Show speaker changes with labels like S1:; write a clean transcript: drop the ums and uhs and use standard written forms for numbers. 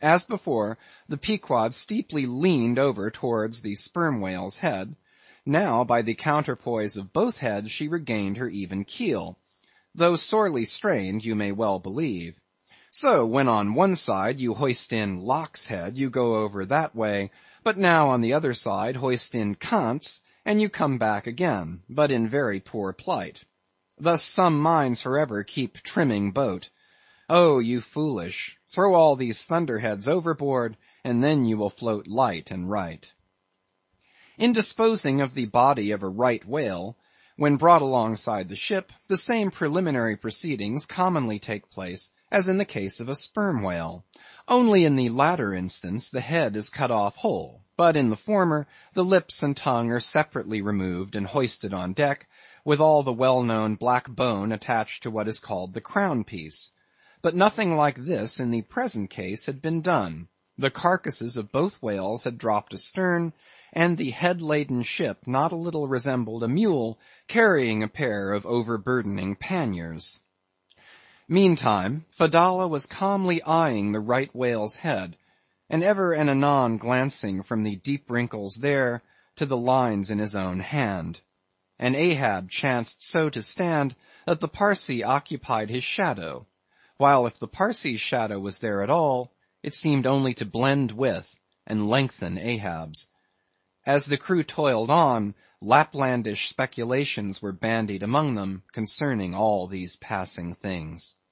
S1: As before, the Pequod steeply leaned over towards the sperm whale's head. Now, by the counterpoise of both heads, she regained her even keel; though sorely strained, you may well believe. So, when on one side you hoist in Locke's head, you go over that way; but now on the other side hoist in Kant's, and you come back again, but in very poor plight. Thus some minds forever keep trimming boat. Oh, you foolish! Throw all these thunderheads overboard, and then you will float light and right. In disposing of the body of a right whale, when brought alongside the ship, the same preliminary proceedings commonly take place as in the case of a sperm whale; only in the latter instance the head is cut off whole, but in the former the lips and tongue are separately removed and hoisted on deck, with all the well-known black bone attached to what is called the crown piece. But nothing like this in the present case had been done. The carcasses of both whales had dropped astern, and the head-laden ship not a little resembled a mule carrying a pair of overburdening panniers. Meantime, Fedallah was calmly eyeing the right whale's head, and ever and anon glancing from the deep wrinkles there to the lines in his own hand. And Ahab chanced so to stand that the Parsee occupied his shadow, while if the Parsee's shadow was there at all, it seemed only to blend with and lengthen Ahab's. As the crew toiled on, Laplandish speculations were bandied among them concerning all these passing things.